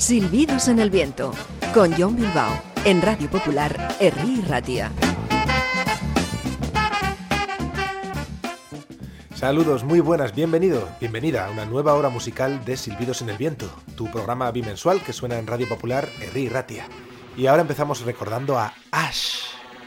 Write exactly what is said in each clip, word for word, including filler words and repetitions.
Silbidos en el viento, con Jon Bilbao, en Radio Popular, Herri Ratia. Saludos, muy buenas, bienvenido, bienvenida a una nueva hora musical de Silbidos en el viento, tu programa bimensual que suena en Radio Popular, Herri Ratia. Y ahora empezamos recordando a Ash.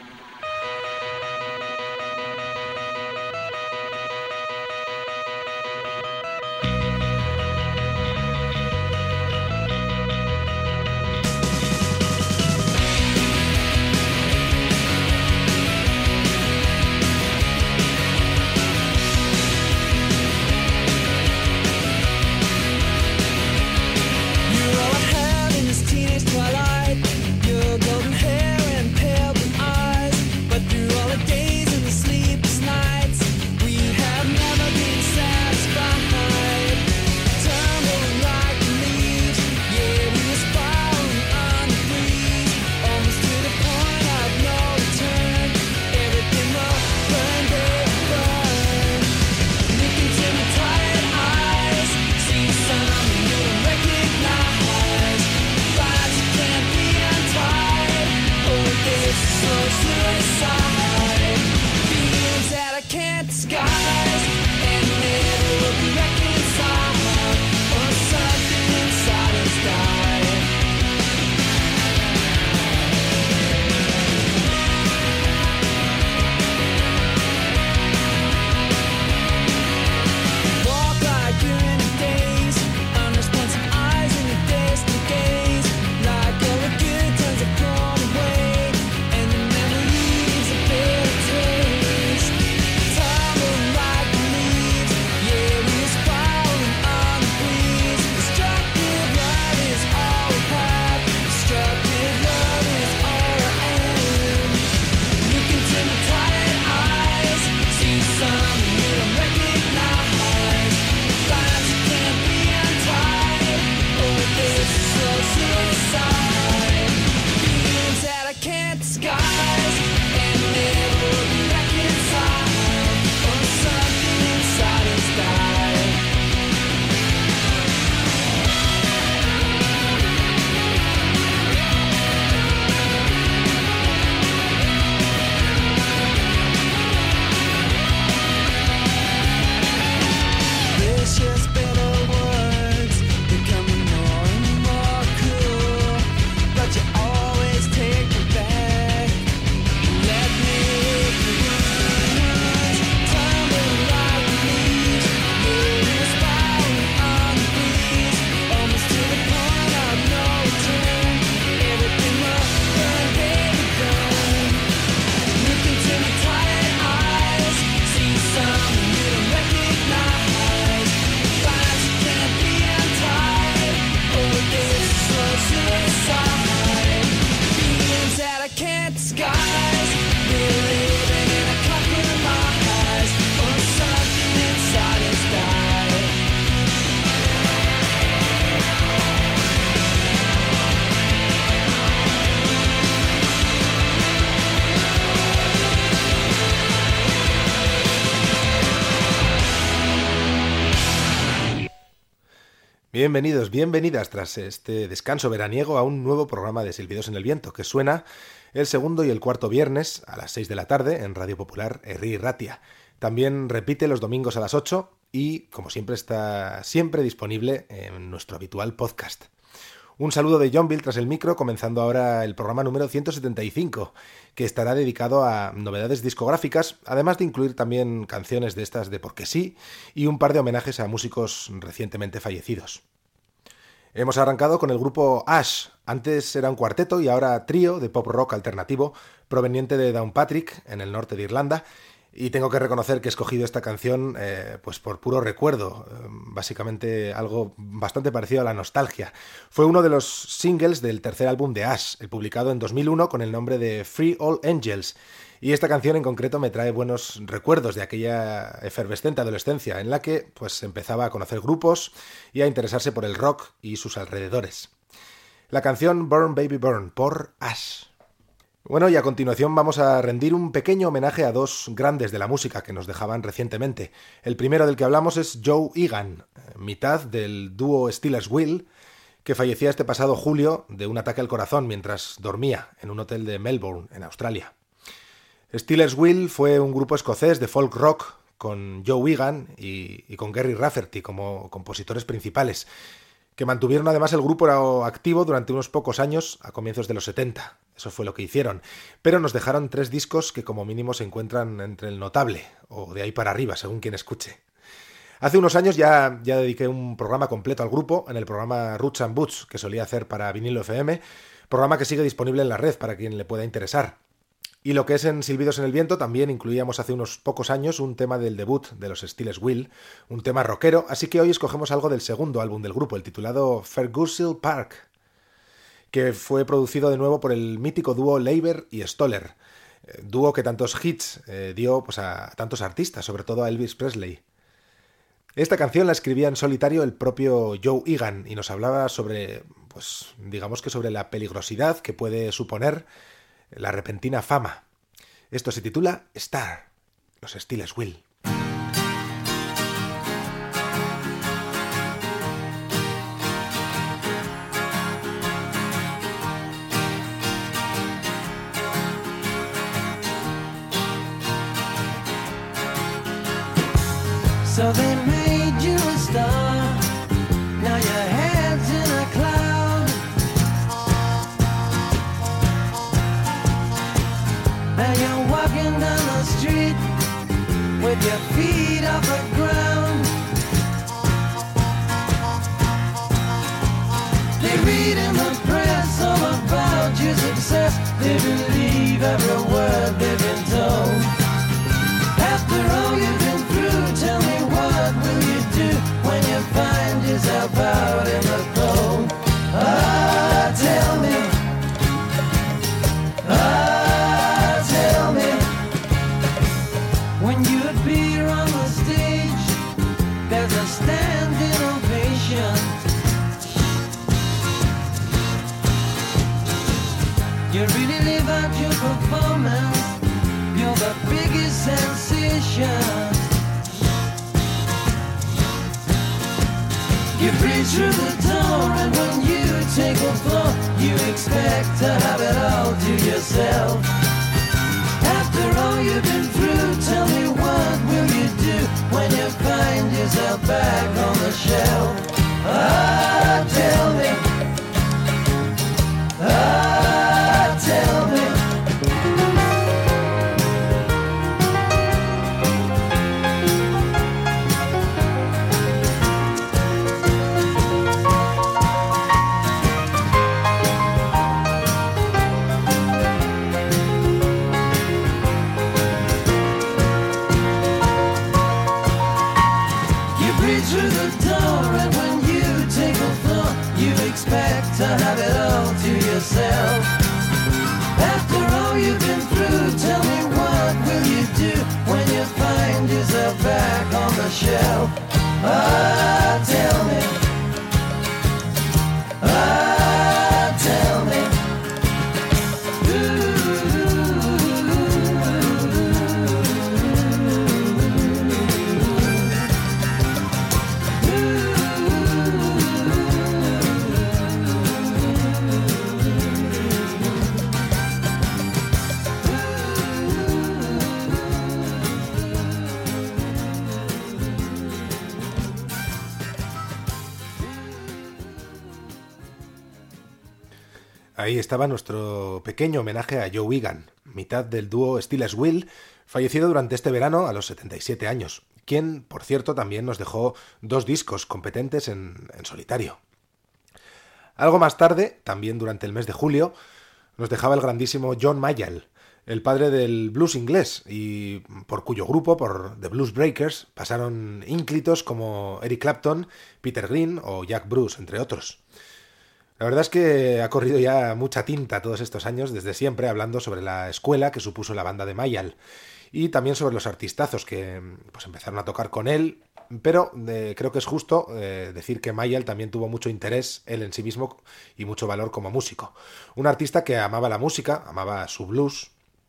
Bienvenidos, bienvenidas tras este descanso veraniego a un nuevo programa de Silbidos en el Viento que suena el segundo y el cuarto viernes a las seis de la tarde en Radio Popular Herri Ratia. También repite los domingos a las ocho y, como siempre, está siempre disponible en nuestro habitual podcast. Un saludo de Jon Bill tras el micro, comenzando ahora el programa número ciento setenta y cinco, que estará dedicado a novedades discográficas, además de incluir también canciones de estas de porque sí y un par de homenajes a músicos recientemente fallecidos. Hemos arrancado con el grupo Ash, antes era un cuarteto y ahora trío de pop rock alternativo proveniente de Downpatrick, en el norte de Irlanda, y tengo que reconocer que he escogido esta canción eh, pues por puro recuerdo, eh, básicamente algo bastante parecido a la nostalgia. Fue uno de los singles del tercer álbum de Ash, el publicado en dos mil uno con el nombre de Free All Angels, y esta canción en concreto me trae buenos recuerdos de aquella efervescente adolescencia en la que pues empezaba a conocer grupos y a interesarse por el rock y sus alrededores. La canción Burn Baby Burn por Ash. Bueno, y a continuación vamos a rendir un pequeño homenaje a dos grandes de la música que nos dejaban recientemente. El primero del que hablamos es Joe Egan, mitad del dúo Steelers Wheel, que fallecía este pasado julio de un ataque al corazón mientras dormía en un hotel de Melbourne, en Australia. Stealers Wheel fue un grupo escocés de folk rock con Joe Egan y, y con Gerry Rafferty como compositores principales, que mantuvieron además el grupo activo durante unos pocos años a comienzos de los setenta. Eso fue lo que hicieron. Pero nos dejaron tres discos que como mínimo se encuentran entre el notable, o de ahí para arriba, según quien escuche. Hace unos años ya, ya dediqué un programa completo al grupo, en el programa Roots and Boots, que solía hacer para Vinilo F M, programa que sigue disponible en la red para quien le pueda interesar. Y lo que es en Silbidos en el Viento también incluíamos hace unos pocos años un tema del debut de los Stealers Wheel, un tema rockero, así que hoy escogemos algo del segundo álbum del grupo, el titulado Ferguson Park, que fue producido de nuevo por el mítico dúo Leiber y Stoller, dúo que tantos hits eh, dio pues, a tantos artistas, sobre todo a Elvis Presley. Esta canción la escribía en solitario el propio Joe Egan y nos hablaba sobre, pues digamos que sobre la peligrosidad que puede suponer la repentina fama. Esto se titula Star, los Stealers Wheel. So they made you a star. Now your head's in a cloud. And you're walking down the street with your feet off the ground. They read in the press all about your success. They believe every word they've been told. After all you've been through, tell me what will you do when you find yourself out in the cold? Ah, tell me. Ah, tell me. When you appear on the stage, there's a standing ovation. You really live out your performance. You're the biggest sensation. You breathe through the door, and when you take the floor, you expect to have it all to yourself. After all you've been through, tell me what will you do when you find yourself back on the shelf? Ah, tell me. Ah, tell me. To have it all to yourself. After all you've been through, tell me what will you do when you find yourself back on the shelf? Ah, tell me. Ah, tell me. Ahí estaba nuestro pequeño homenaje a Joe Egan, mitad del dúo Stealers Wheel, fallecido durante este verano a los setenta y siete años, quien, por cierto, también nos dejó dos discos competentes en, en solitario. Algo más tarde, también durante el mes de julio, nos dejaba el grandísimo John Mayall, el padre del blues inglés, y por cuyo grupo, por The Blues Breakers, pasaron ínclitos como Eric Clapton, Peter Green o Jack Bruce, entre otros. La verdad es que ha corrido ya mucha tinta todos estos años, desde siempre, hablando sobre la escuela que supuso la banda de Mayall, y también sobre los artistazos que pues, empezaron a tocar con él, pero eh, creo que es justo eh, decir que Mayall también tuvo mucho interés, él en sí mismo, y mucho valor como músico. Un artista que amaba la música, amaba su blues,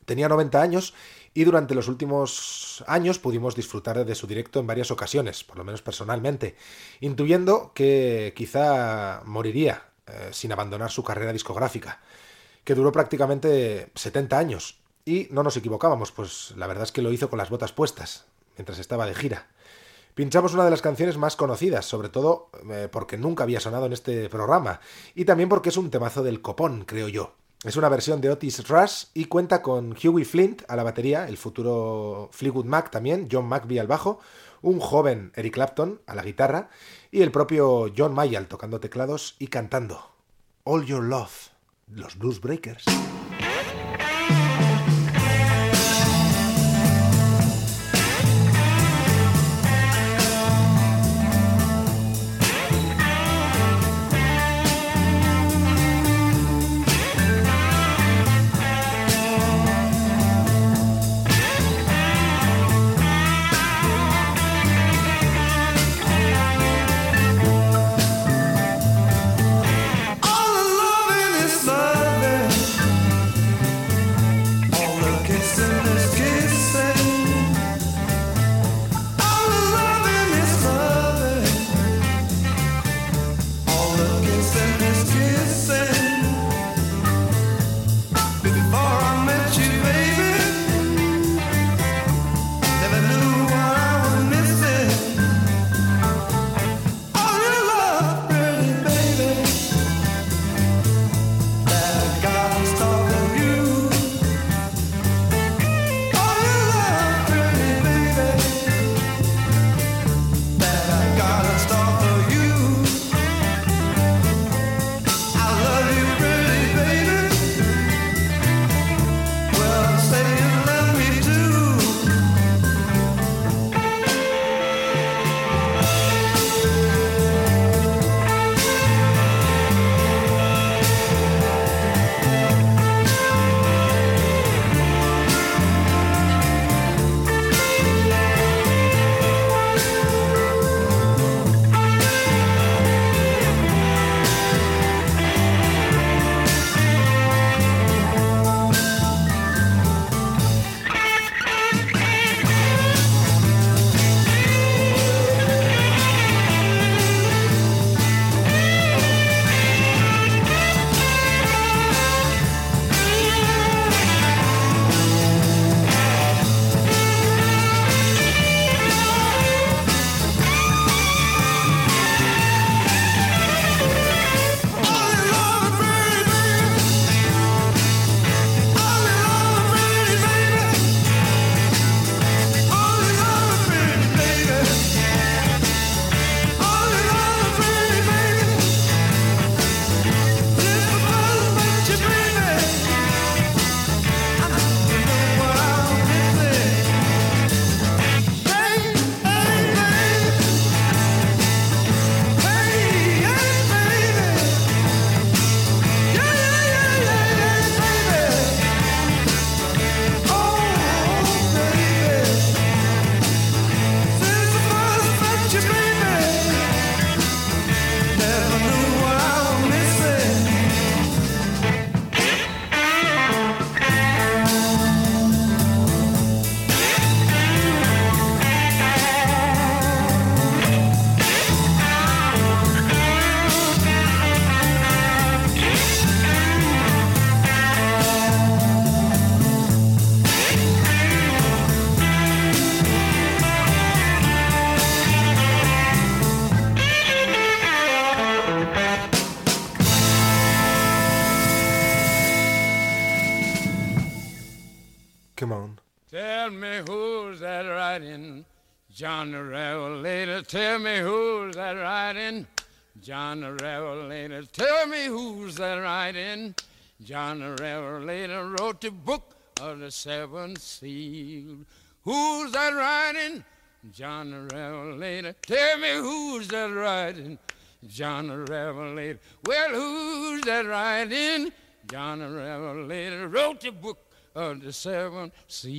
Tenía noventa años y durante los últimos años pudimos disfrutar de su directo en varias ocasiones, por lo menos personalmente, intuyendo que quizá moriría eh, sin abandonar su carrera discográfica, que duró prácticamente setenta años. Y no nos equivocábamos, pues la verdad es que lo hizo con las botas puestas, mientras estaba de gira. Pinchamos una de las canciones más conocidas, sobre todo eh, porque nunca había sonado en este programa, y también porque es un temazo del copón, creo yo. Es una versión de Otis Rush y cuenta con Hughie Flint a la batería, el futuro Fleetwood Mac también, John McVie al bajo, un joven Eric Clapton a la guitarra y el propio John Mayall tocando teclados y cantando All Your Love, los Blues Breakers. Come on. Tell me who's that riding, John the Revelator. Tell me who's that riding, John the Revelator. Tell me who's that riding, John the Revelator. Wrote the book of the seven seals. Who's that riding, John the Revelator? Tell me who's that riding, John the Revelator. Well, who's that riding, John the Revelator? Wrote the book of the seven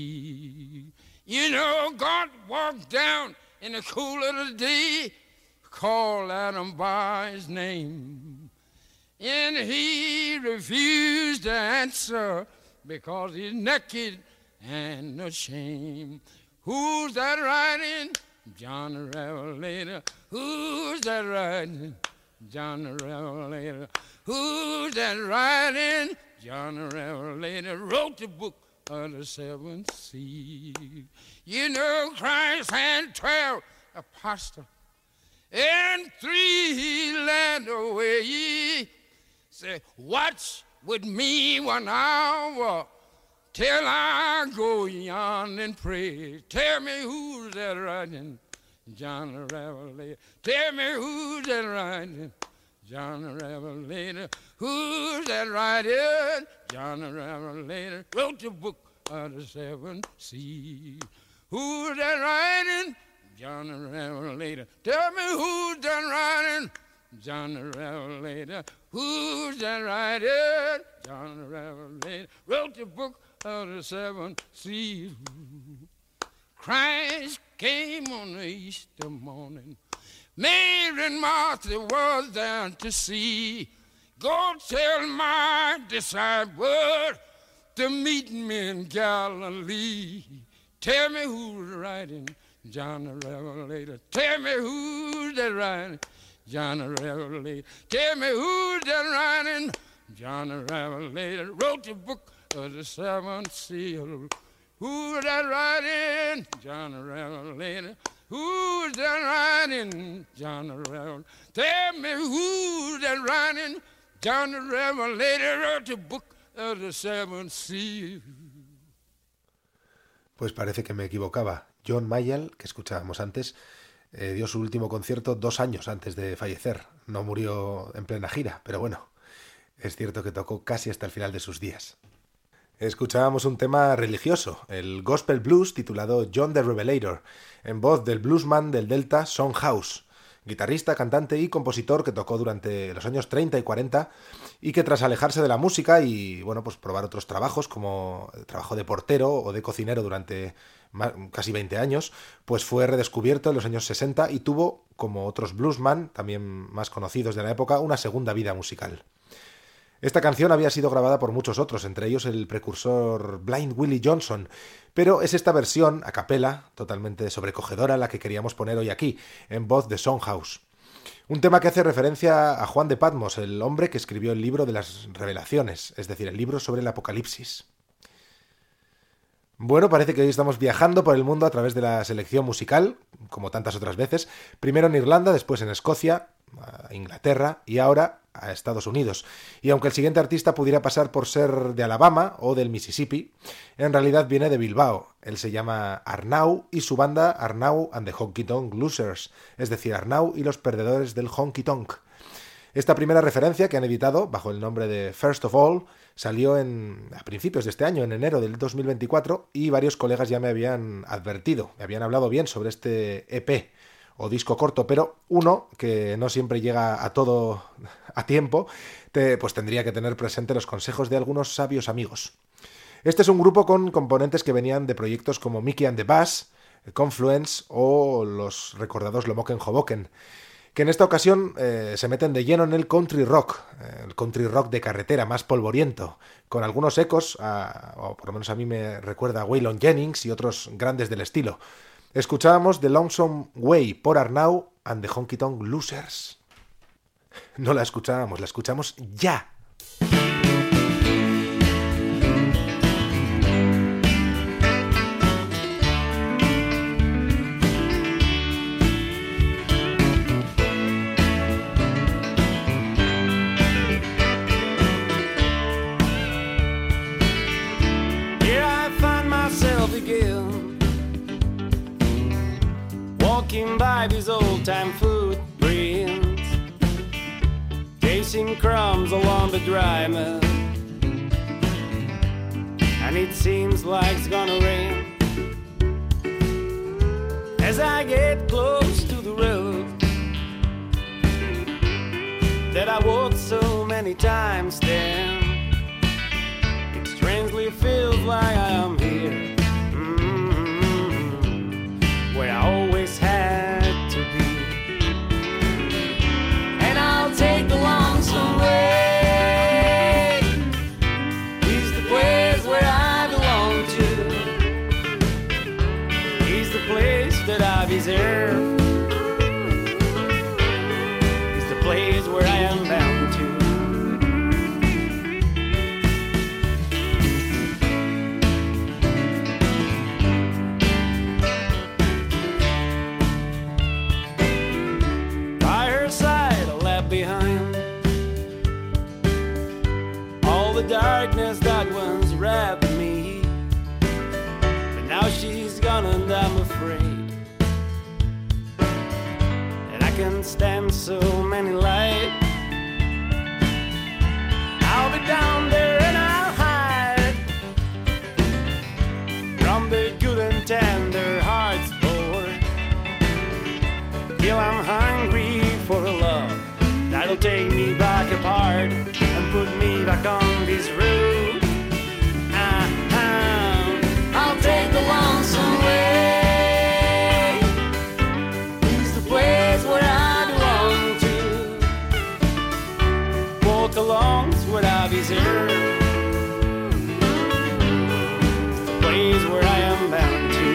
seas. You know, God walked down in the cool of the day, called Adam by his name, and he refused to answer because he's naked and ashamed. Who's that riding? John the Revelator. Who's that riding? John the Revelator. Who's that riding? John the Revelator wrote the book of the seven seals. You know Christ had twelve apostles and three he led away. Say, watch with me one hour till I go yon and pray. Tell me who's that riding? John the Revelator. Tell me who's that riding? John the Revelator. Who's that riding? John the Revelator wrote the book of the seven seals. Who's that riding? John the Revelator. Tell me who's that riding? John the Revelator. Who's that riding? John the Revelator wrote the book of the seven seals. Christ came on the Easter morning. Mary and Martha was there to see. Go tell my disciples to meet me in Galilee. Tell me who's riding? John the Revelator. Tell me who's that riding? John the Revelator. Tell me who's that riding? John the Revelator wrote the book of the seven seals. Who's that riding? John the Revelator. Who's that riding? John the Revelator. Tell me who's that riding? John the Revelator wrote the book of the seven seals. Pues parece que me equivocaba. John Mayall, que escuchábamos antes, eh, dio su último concierto dos años antes de fallecer. No murió en plena gira, pero bueno, es cierto que tocó casi hasta el final de sus días. Escuchábamos un tema religioso, el gospel blues titulado John the Revelator, en voz del bluesman del Delta Son House, guitarrista, cantante y compositor que tocó durante los años treinta y cuarenta y que tras alejarse de la música y bueno, pues probar otros trabajos como el trabajo de portero o de cocinero durante más, casi veinte años, pues fue redescubierto en los años sesenta y tuvo, como otros bluesman también más conocidos de la época, una segunda vida musical. Esta canción había sido grabada por muchos otros, entre ellos el precursor Blind Willie Johnson, pero es esta versión, a capela, totalmente sobrecogedora, la que queríamos poner hoy aquí, en voz de Son House. Un tema que hace referencia a Juan de Patmos, el hombre que escribió el libro de las revelaciones, es decir, el libro sobre el Apocalipsis. Bueno, parece que hoy estamos viajando por el mundo a través de la selección musical, como tantas otras veces, primero en Irlanda, después en Escocia, a Inglaterra y ahora a Estados Unidos. Y aunque el siguiente artista pudiera pasar por ser de Alabama o del Mississippi, en realidad viene de Bilbao. Él se llama Arnau y su banda Arnau and the Honky Tonk Losers, es decir, Arnau y los perdedores del honky tonk. Esta primera referencia que han editado bajo el nombre de First of All salió en, a principios de este año, en enero del dos mil veinticuatro, y varios colegas ya me habían advertido, me habían hablado bien sobre este E P o disco corto, pero uno que no siempre llega a todo a tiempo, te, pues tendría que tener presente los consejos de algunos sabios amigos. Este es un grupo con componentes que venían de proyectos como Mickey and the Bass, Confluence o los recordados Lomoken Hoboken, que en esta ocasión eh, se meten de lleno en el country rock, eh, el country rock de carretera más polvoriento, con algunos ecos, a, o por lo menos a mí me recuerda a Waylon Jennings y otros grandes del estilo. Escuchábamos The Lonesome Way por Arnau and the Honky Tonk Losers. No la escuchábamos, la escuchamos ya. Walking by these old-time footprints, chasing crumbs along the dry mud, and it seems like it's gonna rain. As I get close to the road that I walked so many times then, it strangely feels like I am here, where I always had to be. And I'll take the lonesome way. It's the place where deserve. It's the place where I am bound to. By her side, I left behind all the darkness that once wrapped me. But now she's gone and I'm afraid that I can't stand so many lights. I'll be down there and I'll hide from the good and tender hearts born, till I'm hungry for a love that'll take me back apart and put me back on this road. Uh-huh. I'll take the lonesome way. It's the place where I belong to. Walk along's what I deserve. It's the place where I am bound to.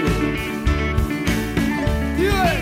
Yeah.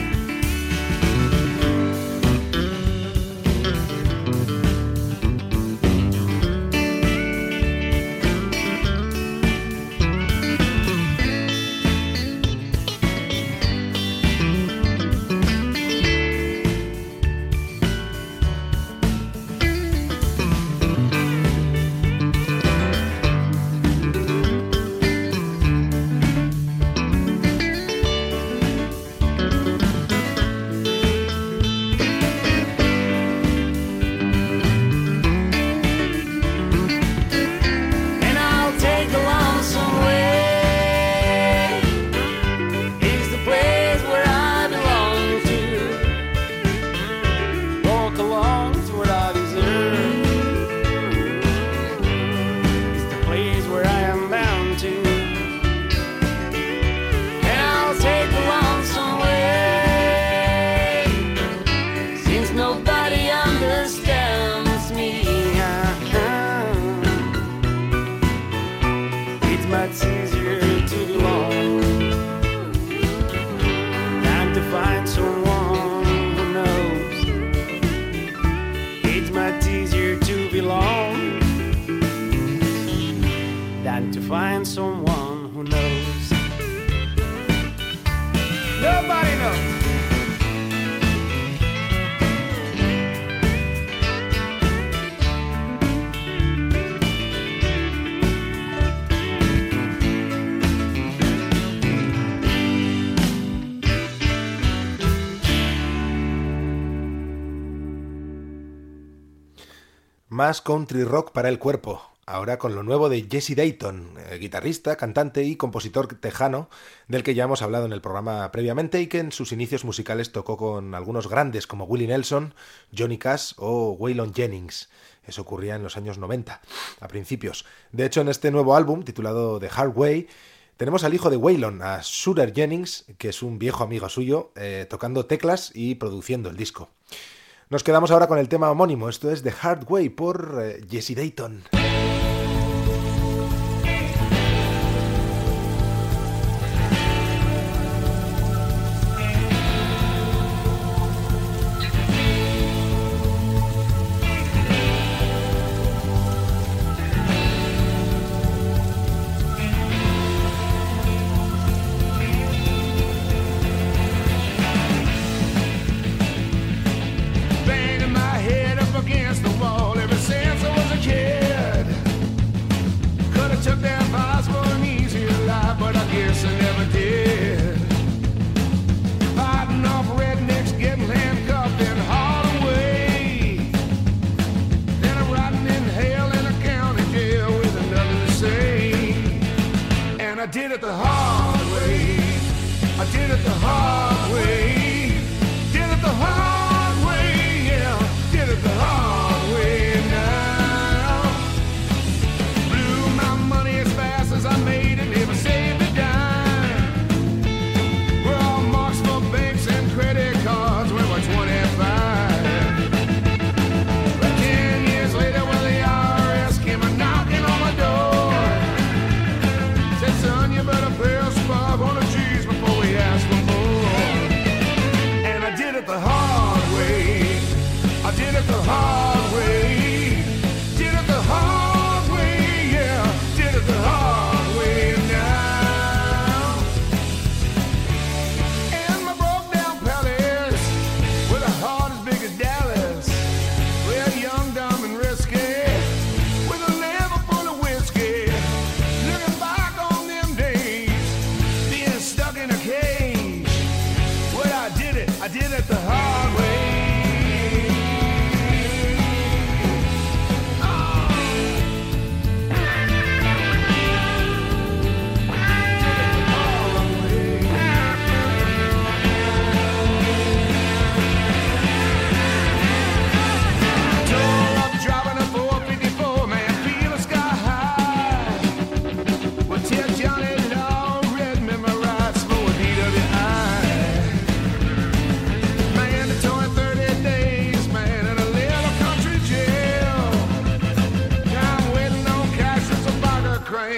Find someone who knows. Nobody knows. Más country rock para el cuerpo. Ahora con lo nuevo de Jesse Dayton, eh, guitarrista, cantante y compositor tejano, del que ya hemos hablado en el programa previamente y que en sus inicios musicales tocó con algunos grandes como Willie Nelson, Johnny Cash o Waylon Jennings. Eso ocurría en los años noventa, a principios. De hecho, en este nuevo álbum, titulado The Hard Way, tenemos al hijo de Waylon, a Shooter Jennings, que es un viejo amigo suyo, eh, tocando teclas y produciendo el disco. Nos quedamos ahora con el tema homónimo. Esto es The Hard Way por eh, Jesse Dayton. Son, you better pay us five hundred G's before we ask for more.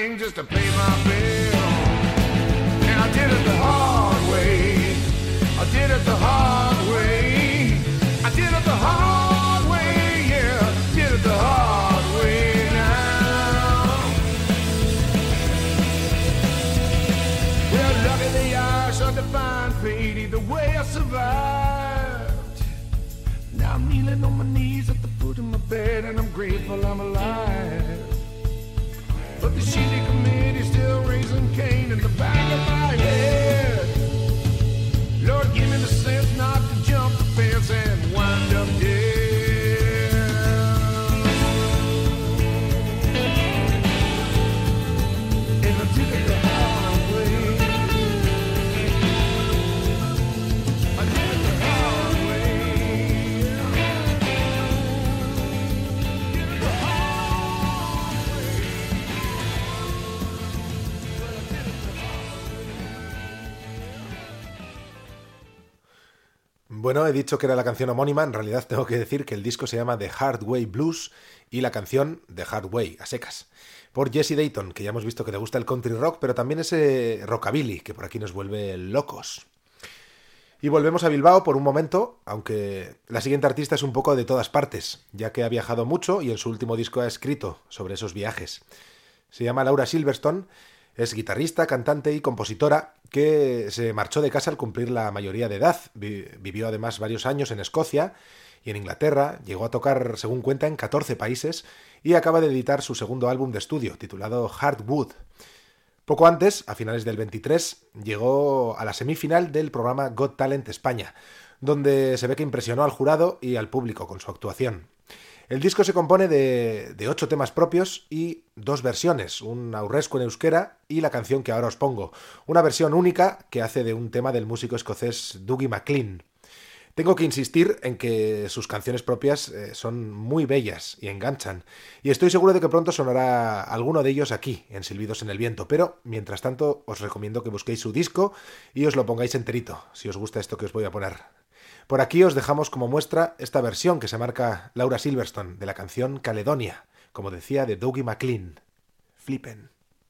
thing just to pay my bill. And I did it the hard way. I did it the hard way. I did it the hard way, yeah. Did it the hard way now. Well, lucky the hours of divine fate, either way I survived. Now I'm kneeling on my knees at the foot of my bed, and I'm grateful I'm alive. But the shitty committee still raising Cain in the back of my head. Lord, give me the sense not to jump the fence and wind up dead. And I did it the hard way. I did it the hard way. Did it the hard way. Well, I did it the hard way. Bueno, he dicho que era la canción homónima, en realidad tengo que decir que el disco se llama The Hard Way Blues y la canción The Hard Way, a secas, por Jesse Dayton, que ya hemos visto que le gusta el country rock, pero también ese rockabilly que por aquí nos vuelve locos. Y volvemos a Bilbao por un momento, aunque la siguiente artista es un poco de todas partes, ya que ha viajado mucho y en su último disco ha escrito sobre esos viajes. Se llama Laura Silverstone, es guitarrista, cantante y compositora que se marchó de casa al cumplir la mayoría de edad. Vi- vivió además varios años en Escocia y en Inglaterra, llegó a tocar, según cuenta, en catorce países y acaba de editar su segundo álbum de estudio, titulado Hardwood. Poco antes, a finales del veintitrés, llegó a la semifinal del programa Got Talent España, donde se ve que impresionó al jurado y al público con su actuación. El disco se compone de, de ocho temas propios y dos versiones, un aurrescu en euskera y la canción que ahora os pongo, una versión única que hace de un tema del músico escocés Dougie MacLean. Tengo que insistir en que sus canciones propias eh, son muy bellas y enganchan, y estoy seguro de que pronto sonará alguno de ellos aquí, en Silbidos en el Viento, pero mientras tanto os recomiendo que busquéis su disco y os lo pongáis enterito, si os gusta esto que os voy a poner. Por aquí os dejamos como muestra esta versión que se marca Laura Silverstone de la canción Caledonia, como decía, de Dougie MacLean. Flipen.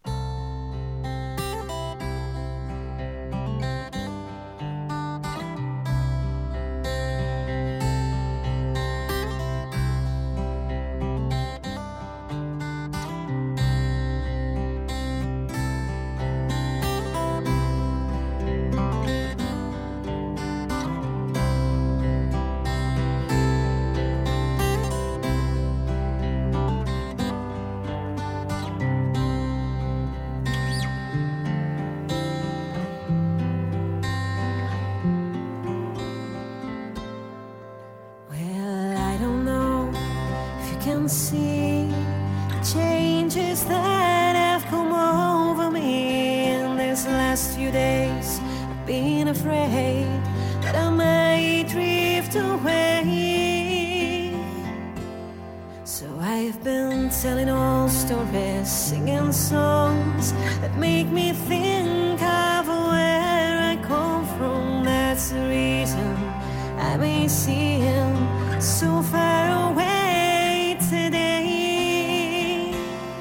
Well, I don't know if you can see the changes that have come over me in these last few days. I've been afraid that I might drift away. So I've been telling old stories, singing songs that make me think of where I come from. That's the reason I may seem so far away today.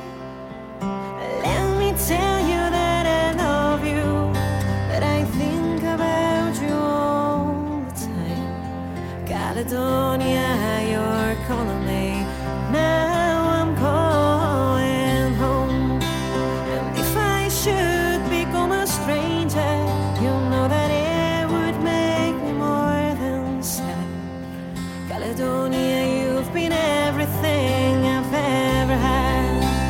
Let me tell you that I love you, that I think about you all the time. Caledonia, you're calling me. Now I'm going home. And if I should become a stranger, you know that it would make me more than sad. Caledonia, you've been everything I've ever had.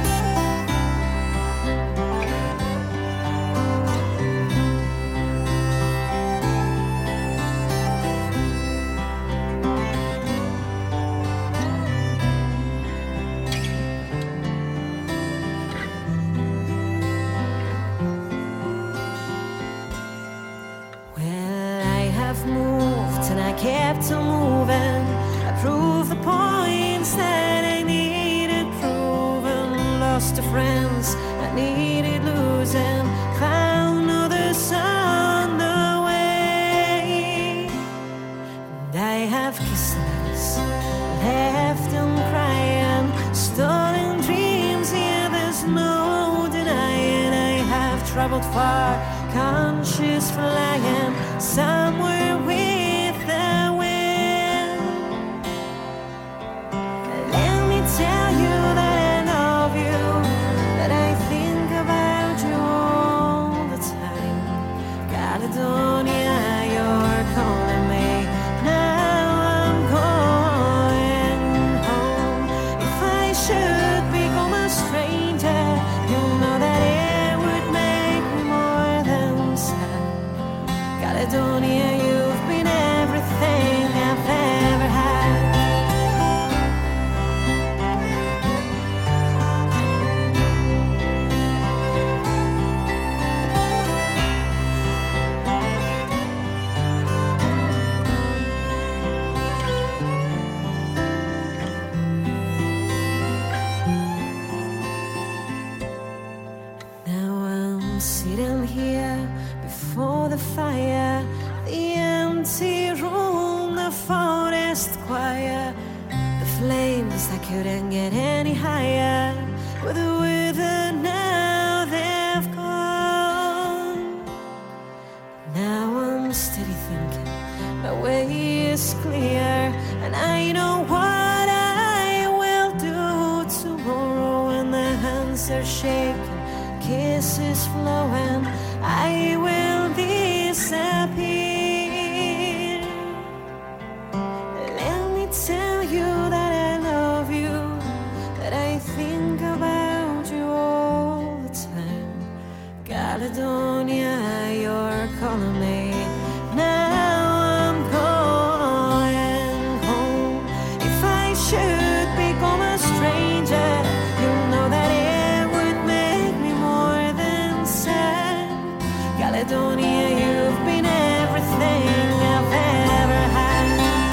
Well, I have moved and I kept on moving. I proved the points that I needed proven. Lost the friends I needed losing. Found others on the way. And I have kissed us, left them crying. Stolen dreams, yeah, there's no denying. traveled far, conscious flying somewhere with the wind. Let me tell you that I love you, that I think about you all the time. Caledonia, you're calling me. Now I'm going home. If I should become a stranger, you'll know that it would make me more than sad. Caledonia, you've been everything I've ever had. Now I'm sitting here before the fire, the empty room, the forest choir, the flames that couldn't get any higher, with the wither now they've gone. Now I'm steady thinking, my way is clear, and I know what I will do tomorrow when the hands are shaking, kisses flowing, I will disappear. Let me tell you that I love you, that I think about you all the time. Caledonia, you're calling me. Now I'm going home. If I should become a stranger, you'll know that it would make me more than sad. Caledonia, you've been everything I've ever had.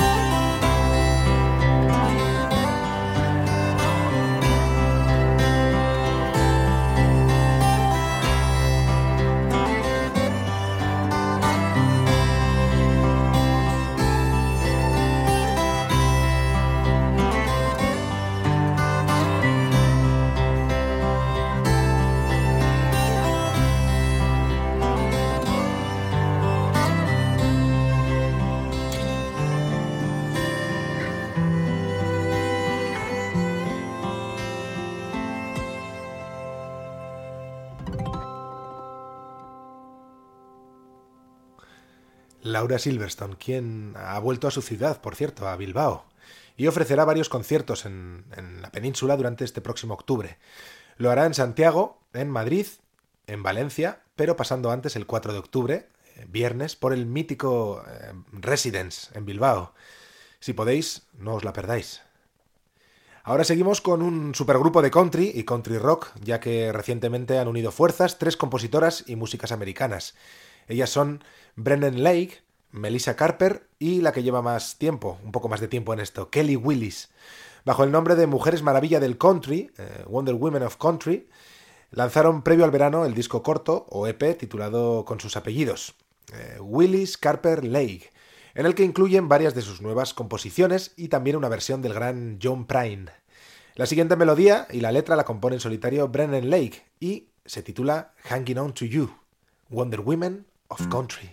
Laura Silverstone, quien ha vuelto a su ciudad, por cierto, a Bilbao, y ofrecerá varios conciertos en, en la península durante este próximo octubre. Lo hará en Santiago, en Madrid, en Valencia, pero pasando antes el cuatro de octubre, eh, viernes, por el mítico eh, Residence en Bilbao. Si podéis, no os la perdáis. Ahora seguimos con un supergrupo de country y country rock, ya que recientemente han unido fuerzas tres compositoras y músicas americanas. Ellas son Brennan Lake, Melissa Carper y la que lleva más tiempo, un poco más de tiempo en esto, Kelly Willis. Bajo el nombre de Mujeres Maravilla del Country, eh, Wonder Women of Country, lanzaron previo al verano el disco corto o E P titulado con sus apellidos, eh, Willis Carper Lake, en el que incluyen varias de sus nuevas composiciones y también una versión del gran John Prine. La siguiente melodía y la letra la compone en solitario Brennan Lake y se titula Hanging On To You, Wonder Women of Country.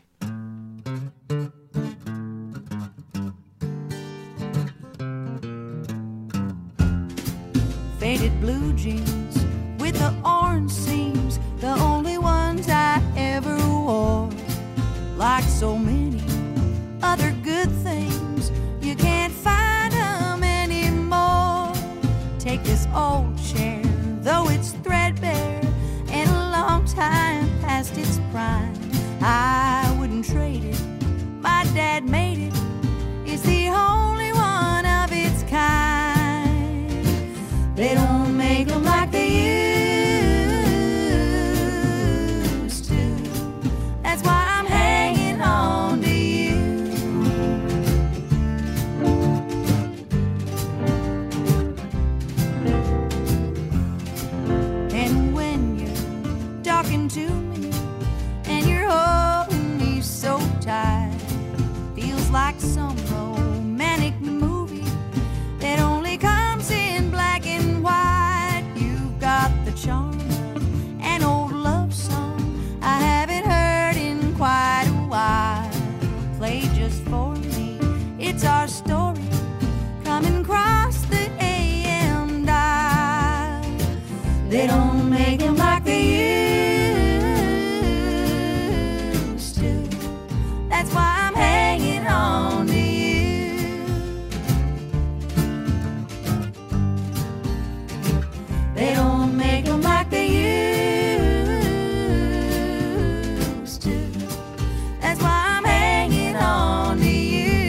Faded blue jeans with the orange seams, the only ones I ever wore. Like so many other good things, you can't find them anymore. Take this old chair, though it's threadbare and a long time past its prime, I wouldn't trade it. My dad made it. It's the only one of its kind. They don't make them like they used to. That's why I'm hanging on to you. And when you're talking to me and you're holding me so tight, feels like some romantic movie that only comes in black and white. You've got the charm of an old love song They don't make them like they used to. That's why I'm hanging on to you. They don't make them like they used to. That's why I'm hanging on to you.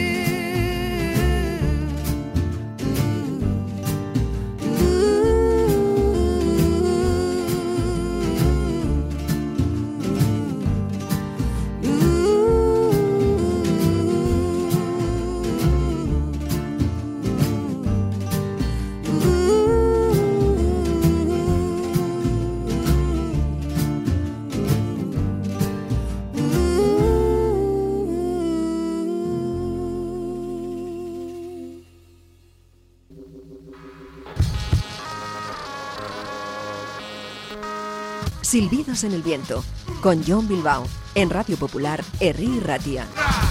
Silbidos en el viento, con Jon Bilbao, en Radio Popular, Herri y Ratia.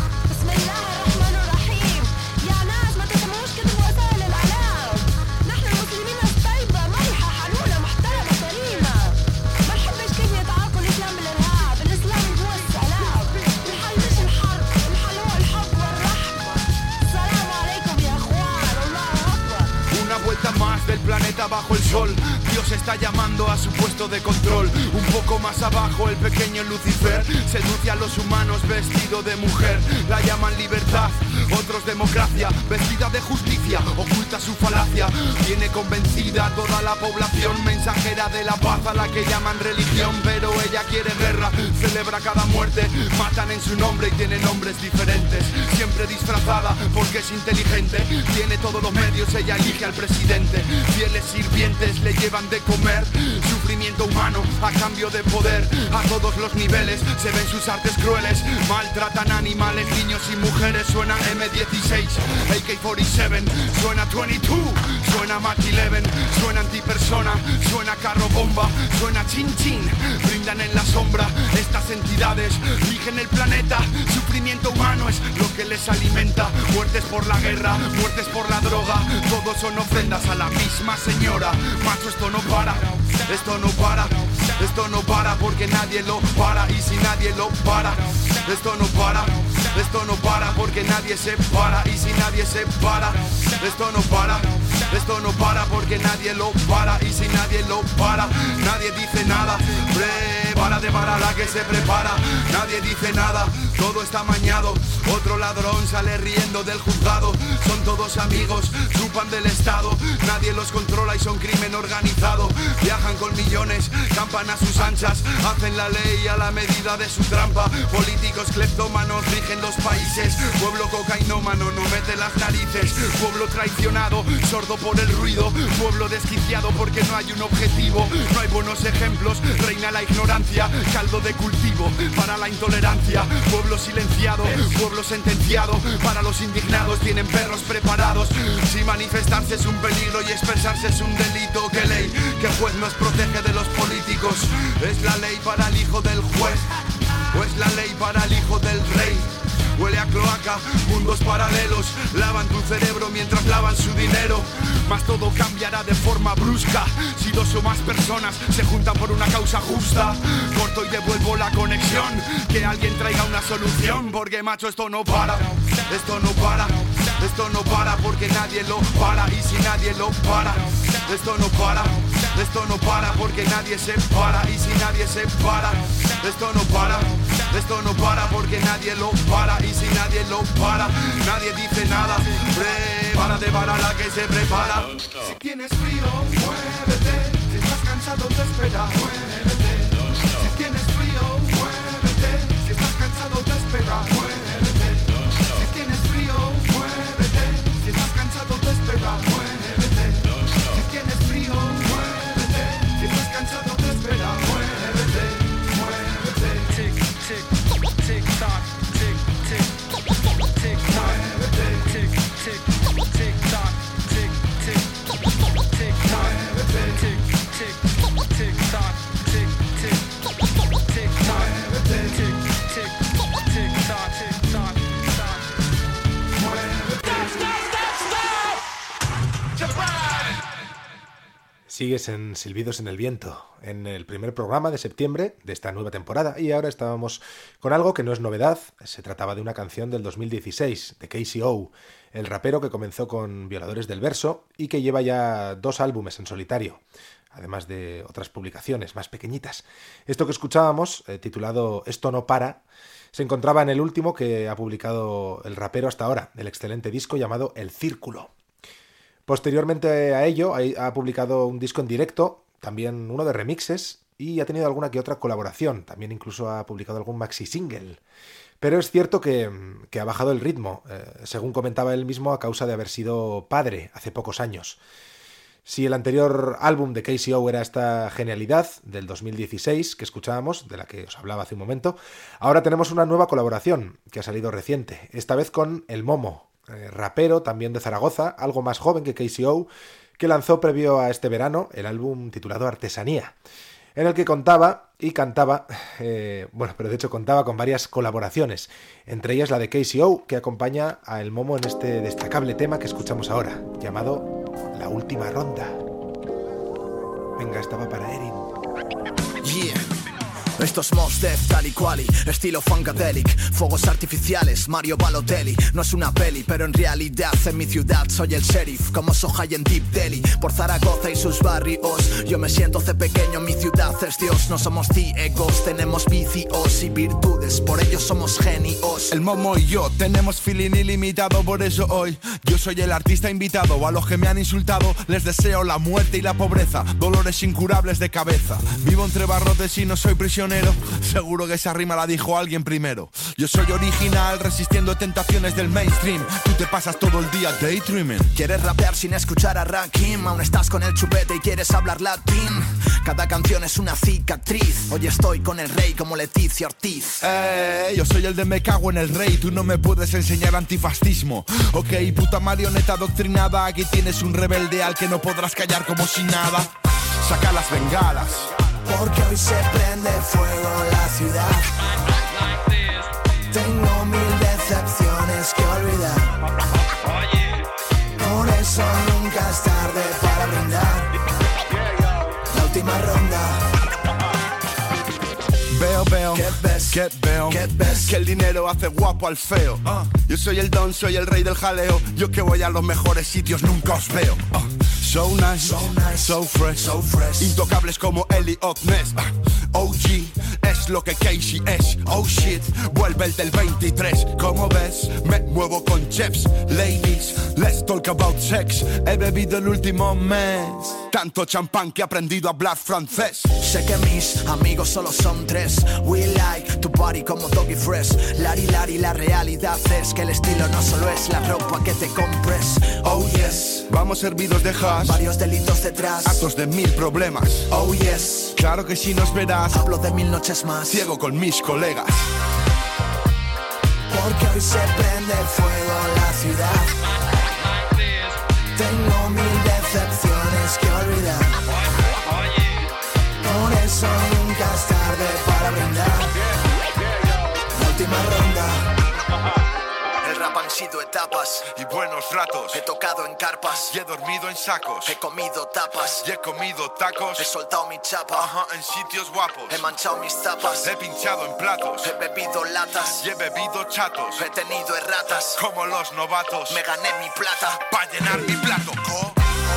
Del planeta bajo el sol, Dios está llamando a su puesto de control. Un poco más abajo el pequeño Lucifer seduce a los humanos vestido de mujer. La llaman libertad, otros democracia, vestida de justicia, oculta su falacia. Tiene convencida toda la población, mensajera de la paz a la que llaman religión. Pero ella quiere guerra, celebra cada muerte, matan en su nombre y tiene nombres diferentes. Siempre disfrazada porque es inteligente, tiene todos los medios, ella elige al presidente. Fieles sirvientes le llevan de comer, sufrimiento humano a cambio de poder. A todos los niveles se ven sus artes crueles, maltratan animales, niños y mujeres. Suena eme dieciséis, A K cuarenta y siete, suena veintidós, suena Mach once, suena antipersona, suena carro bomba, suena chin chin. Brindan en la sombra, estas entidades rigen el planeta. Sufrimiento humano es lo que les alimenta. Muertes por la guerra, muertes por la droga, todos son ofrendas a la misma señora. Macho, esto no para, esto no para, esto no para porque nadie lo para. Y si nadie lo para, esto no para, esto no para porque nadie se para. Y si nadie se para, esto no para, esto no para porque nadie lo para. Y si nadie lo para, nadie dice nada. Prepárate para la que se prepara. Nadie dice nada, todo está amañado. Otro ladrón sale riendo del juzgado. Son todos amigos, chupan del Estado. Nadie los controla y son crimen organizado. Viajan con millones, campan a sus anchas, hacen la ley a la medida de su trampa. Políticos cleptómanos rigen los países. Pueblo cocainómano no mete las narices. Pueblo traicionado, sordo por el ruido. Pueblo desquiciado porque no hay un objetivo. No hay buenos ejemplos, reina la ignorancia. Caldo de cultivo para la intolerancia. Pueblo silenciado, pueblo sentenciado. Para los indignados tienen perros preparados. Si manifestarse es un peligro y expresarse es un delito, ¿qué ley? ¿Qué juez nos protege de los políticos? ¿Es la ley para el hijo del juez? ¿O es la ley para el hijo del rey? Huele a cloaca, mundos paralelos. Lavan tu cerebro mientras lavan su dinero. Mas todo cambiará de forma brusca si dos o más personas se juntan por una causa justa. Corto y devuelvo la conexión, que alguien traiga una solución. Porque macho, esto no para, esto no para, esto no para porque nadie lo para. Y si nadie lo para, esto no para, esto no para porque nadie se para. Y si nadie se para, esto no para, esto no para porque nadie lo para. Y si nadie lo para, nadie dice nada. Prepárate para la que se prepara. Si tienes frío, muévete. Si estás cansado de esperar, muévete. Si tienes frío, muévete. Si estás cansado de esperar, muévete. Si tienes frío, muévete. Si estás cansado de esperar, muévete. Si tienes frío, muévete. Si estás cansado de esperar, muévete. Muévete. Tic, tic, tic, toc. Tic, tic, tic, toc. Muévete. Tic, tic, tic, toc. Tic, tic, tic, toc. Tic, tic, tic, toc. Sigues en Silbidos en el Viento, en el primer programa de septiembre de esta nueva temporada, y ahora estábamos con algo que no es novedad. Se trataba de una canción del dos mil dieciséis, de K C O, el rapero que comenzó con Violadores del Verso y que lleva ya dos álbumes en solitario, además de otras publicaciones más pequeñitas. Esto que escuchábamos, eh, titulado Esto no para, se encontraba en el último que ha publicado el rapero hasta ahora, el excelente disco llamado El Círculo. Posteriormente a ello ha publicado un disco en directo, también uno de remixes, y ha tenido alguna que otra colaboración, también incluso ha publicado algún maxi single. Pero es cierto que, que ha bajado el ritmo, eh, según comentaba él mismo, a causa de haber sido padre hace pocos años. Si el anterior álbum de K C O era esta genialidad del dos mil dieciséis que escuchábamos, de la que os hablaba hace un momento, ahora tenemos una nueva colaboración que ha salido reciente, esta vez con El Momo, eh, rapero también de Zaragoza, algo más joven que K C O, que lanzó previo a este verano el álbum titulado Artesanía, en el que contaba y cantaba, eh, bueno, pero de hecho contaba con varias colaboraciones, entre ellas la de K C O, que acompaña a El Momo en este destacable tema que escuchamos ahora, llamado La Última Ronda. Venga, estaba para Erin. Yeah. Esto es Mos Def tal y cual, estilo funkadelic, fuegos artificiales, Mario Balotelli. No es una peli, pero en realidad en mi ciudad soy el sheriff, como Sohai en Deep Delhi. Por Zaragoza y sus barrios, yo me siento de pequeño, mi ciudad es Dios. No somos ciegos, tenemos vicios y virtudes, por ello somos genios. El Momo y yo tenemos feeling ilimitado, por eso hoy yo soy el artista invitado. A los que me han insultado les deseo la muerte y la pobreza, dolores incurables de cabeza. Vivo entre barrotes y no soy prisionero. Seguro que esa rima la dijo alguien primero. Yo soy original, resistiendo tentaciones del mainstream. Tú te pasas todo el día daydreaming. ¿Quieres rapear sin escuchar a Rakim? Aún estás con el chupete y quieres hablar latín. Cada canción es una cicatriz. Hoy estoy con el rey como Leticia Ortiz. Eh, yo soy el de me cago en el rey. Tú no me puedes enseñar antifascismo. Ok, puta marioneta adoctrinada. Aquí tienes un rebelde al que no podrás callar como si nada. Saca las bengalas, porque hoy se prende fuego la ciudad. Tengo mil decepciones que olvidar. Por eso nunca es tarde para brindar. La última ronda. Veo, veo, ¿qué ves? ¿Qué veo? ¿Qué ves? Que el dinero hace guapo al feo. uh. Yo soy el don, soy el rey del jaleo. Yo que voy a los mejores sitios nunca os veo. uh. So nice, so nice, so fresh, so fresh. Intocables como Elliot Ness. uh. O G es lo que Casey es. Oh shit, vuelve el del veintitrés. Como ves, me muevo con chefs. Ladies, let's talk about sex. He bebido el último mes tanto champán que he aprendido a hablar francés. Sé que mis amigos solo son tres. We like to party como Doggy Fresh. Lari lari, la realidad es que el estilo no solo es la ropa que te compres. Oh yes, vamos servidos de hash. Varios delitos detrás, actos de mil problemas. Oh yes, claro que sí nos verás. Hablo de mil noches más, ciego con mis colegas. Porque hoy se prende fuego la ciudad. Tengo mil decepciones que olvidar. Por eso nunca es tarde para brindar. La última ronda. El rap han sido etapas y buenos ratos. He tocado en carpas y he dormido en sacos. He comido tapas y he comido tacos. He soltado mi chapa, ajá, en sitios guapos. He manchado mis tapas. He pinchado en platos. He bebido latas y he bebido chatos. He tenido erratas como los novatos. Me gané mi plata pa' llenar mi plato. ¿Oh?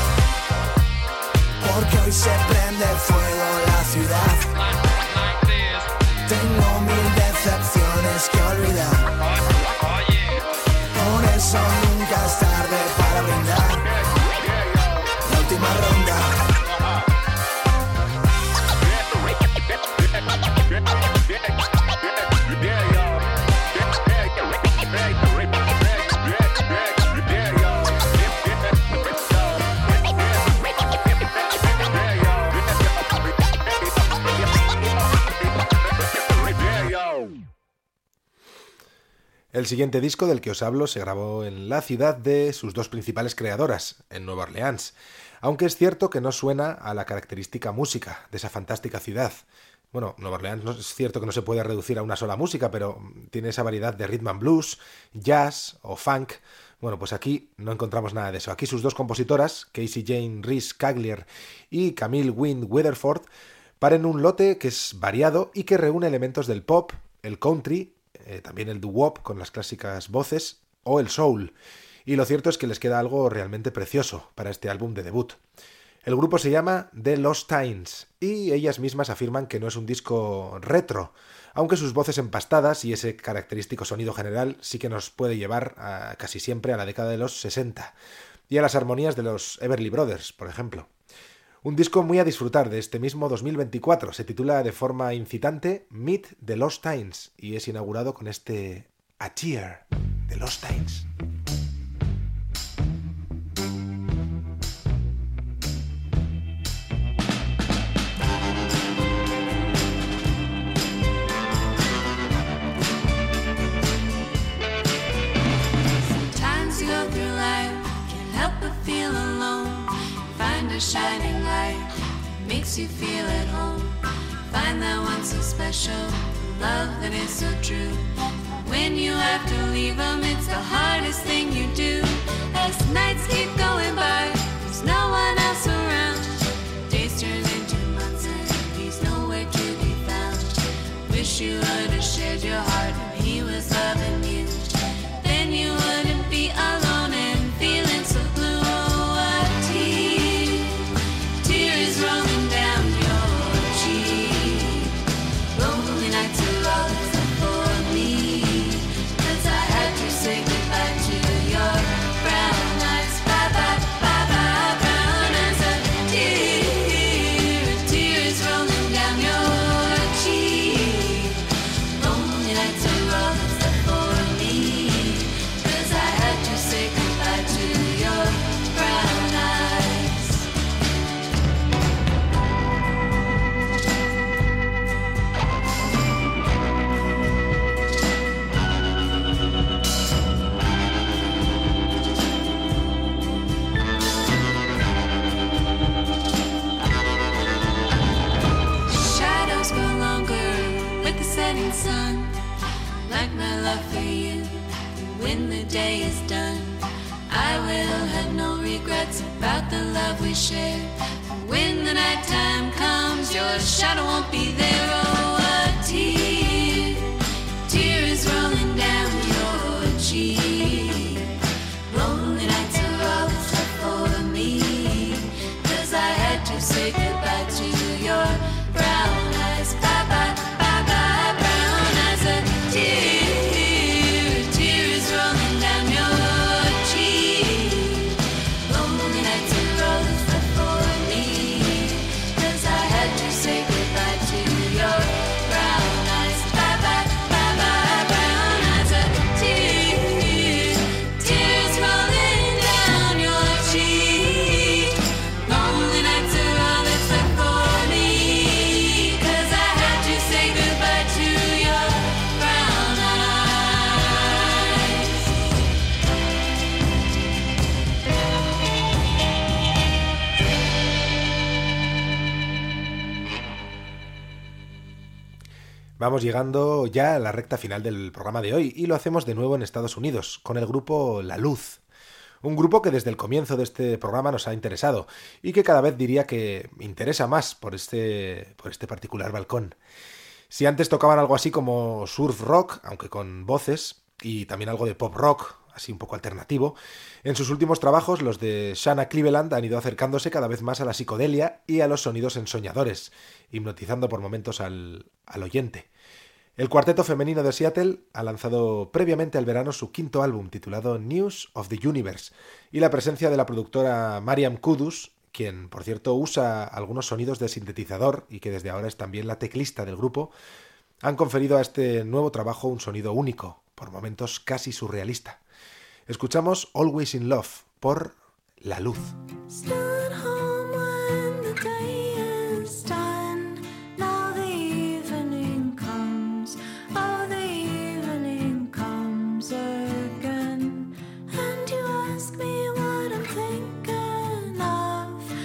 Porque hoy se prende fuego la ciudad. Tengo mil decepciones que olvidar. Por eso nunca es tarde para brindar. La última ronda. El siguiente disco del que os hablo se grabó en la ciudad de sus dos principales creadoras, en Nueva Orleans. aunque es cierto que no suena a la característica música de esa fantástica ciudad. Bueno, Nueva Orleans no, es cierto que no se puede reducir a una sola música, pero tiene esa variedad de rhythm and blues, jazz o funk. Bueno, pues aquí no encontramos nada de eso. Aquí sus dos compositoras, Casey Jane Reese Caglier y Camille Wynne Weatherford, paren un lote que es variado y que reúne elementos del pop, el country, eh, también el doo-wop con las clásicas voces o el soul. Y lo cierto es que les queda algo realmente precioso para este álbum de debut. El grupo se llama The Lost Times y ellas mismas afirman que no es un disco retro, aunque sus voces empastadas y ese característico sonido general sí que nos puede llevar a, casi siempre a la década de los sesenta y a las armonías de los Everly Brothers, por ejemplo. Un disco muy a disfrutar de este mismo dos mil veinticuatro, se titula de forma incitante Meet the Lost Times y es inaugurado con este A Cheer, The Lost Times. Shining light makes you feel at home. Find that one so special, love that is so true. When you have to leave them, it's the hardest thing you do. As nights keep going by, there's no one else around. Days turn into months and he's nowhere to be found. Wish you would have shared your heart when he was loving you. Then you wouldn't be alone and feeling so blue. Rolling down your cheek. Lonely nights are all except for me. 'Cause I had to say goodbye to your brown eyes. Bye bye, bye bye, brown eyes. A tear, a tear is rolling down your cheek. Lonely nights are all except for me. 'Cause I had to say goodbye to your brown eyes. Setting sun, like my love for you. When the day is done, I will have no regrets about the love we shared. When the night time comes, your shadow won't be there. Oh, a tear, tear is rolling down your cheek. Lonely nights are all except for me. 'Cause I had to say goodbye to your brown eyes. Bye bye. Vamos llegando ya a la recta final del programa de hoy y lo hacemos de nuevo en Estados Unidos, con el grupo La Luz. Un grupo que desde el comienzo de este programa nos ha interesado y que cada vez diría que interesa más por este, por este particular balcón. Si antes tocaban algo así como surf rock, aunque con voces, y también algo de pop rock, así un poco alternativo, en sus últimos trabajos los de Shanna Cleveland han ido acercándose cada vez más a la psicodelia y a los sonidos ensoñadores, hipnotizando por momentos al, al oyente. El cuarteto femenino de Seattle ha lanzado previamente al verano su quinto álbum titulado News of the Universe, y la presencia de la productora Mariam Kudus, quien por cierto usa algunos sonidos de sintetizador y que desde ahora es también la teclista del grupo, han conferido a este nuevo trabajo un sonido único, por momentos casi surrealista. Escuchamos Always in Love por La Luz. Again, and you ask me what I'm thinking of.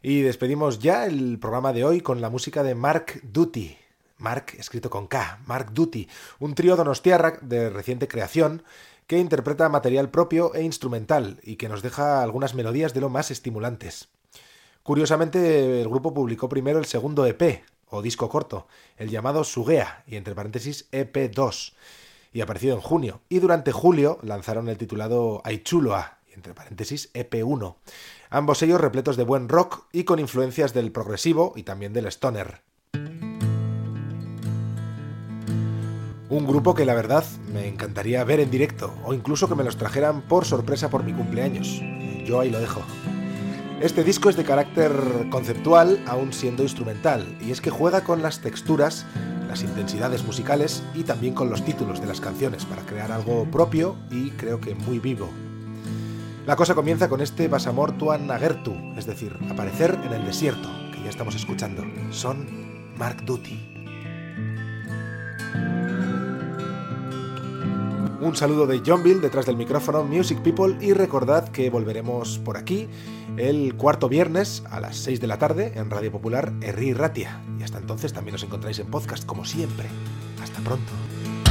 Y despedimos ya el programa de hoy con la música de Mark Duty. Mark, escrito con K, Mark Duty, un trío donostiarra de reciente creación que interpreta material propio e instrumental y que nos deja algunas melodías de lo más estimulantes. Curiosamente, el grupo publicó primero el segundo E P, o disco corto, el llamado Sugea, y entre paréntesis E P dos, y aparecido en junio, y durante julio lanzaron el titulado Aichuloa, y entre paréntesis E P uno, ambos ellos repletos de buen rock y con influencias del progresivo y también del stoner. Un grupo que la verdad me encantaría ver en directo, o incluso que me los trajeran por sorpresa por mi cumpleaños. Yo ahí lo dejo. Este disco es de carácter conceptual, aún siendo instrumental, y es que juega con las texturas, las intensidades musicales y también con los títulos de las canciones para crear algo propio y creo que muy vivo. La cosa comienza con este Basamor Tuan Agertu, es decir, aparecer en el desierto, que ya estamos escuchando. Son Mark Duty. Un saludo de John Bill detrás del micrófono Music People y recordad que volveremos por aquí el cuarto viernes a las seis de la tarde en Radio Popular Herri Ratia. Y hasta entonces también os encontráis en podcast como siempre. Hasta pronto.